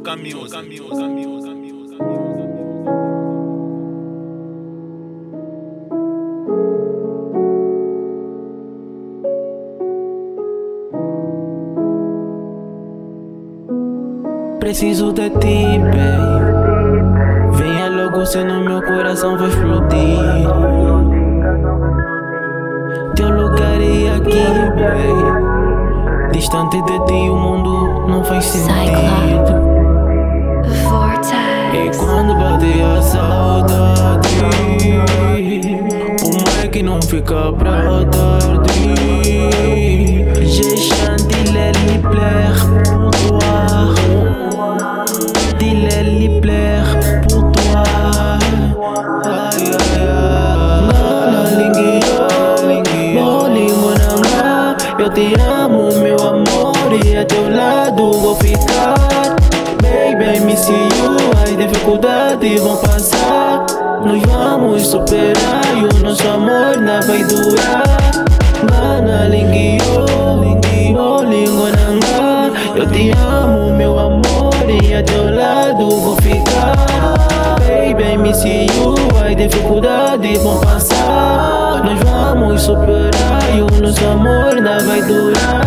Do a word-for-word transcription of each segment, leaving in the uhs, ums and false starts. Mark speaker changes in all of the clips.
Speaker 1: Choca Music.
Speaker 2: Preciso de ti, babe. Venha logo, senão meu coração vai explodir. Teu lugar é aqui, babe. Distante de ti o mundo não faz sentido. E quando bate a saudade, o que não fica pra tarde. J'ai chanté les plaire pour toi. Dis-les lui plaire pour toi. Ai, ai, ai. Ngana linguinho, bolingo nanga. Eu te amo, meu amor, e a teu lado vou ficar. Baby, I miss you, as dificuldades vão passar. Nós vamos superar e o nosso amor não vai durar. Ngana linguinho, bolingo nanga. Eu te amo, meu amor, e a teu lado vou ficar. Baby, I miss you, as dificuldades vão passar. Nós vamos superar e o nosso amor não vai durar.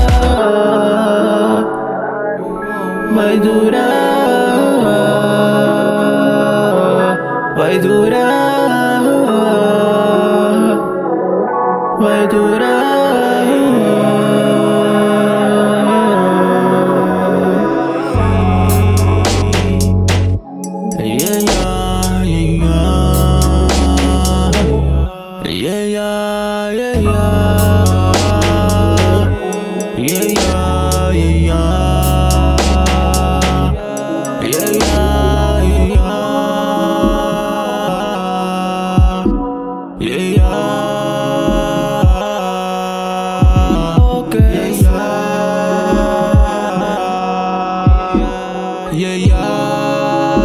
Speaker 2: Vai durar. Vai durar. Vai durar. Yeah, yeah, yeah, yeah. Yeah, yeah, yeah, yeah. Yeah, yeah, yeah. Yeah, yeah. Okay. Yeah, yeah.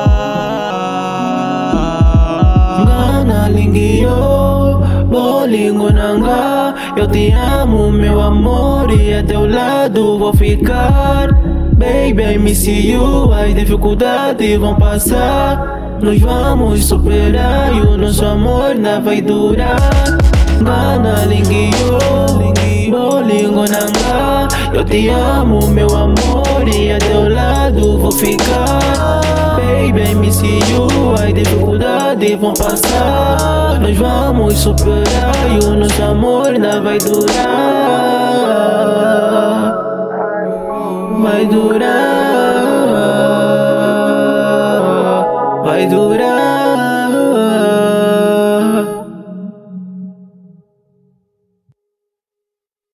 Speaker 2: Ngana linguinho, bolingo nanga. Eu te amo, meu amor, e a teu lado vou ficar. Baby, I miss you, as dificuldades vão passar. Nós vamos superar e o nosso amor não vai durar. Ngana linguinho, bolingo nanga. Eu te amo, meu amor, e a teu lado vou ficar. Baby, I miss you, as dificuldades vão passar. Nós vamos superar e o nosso amor não vai durar. Vai durar. Vai durar.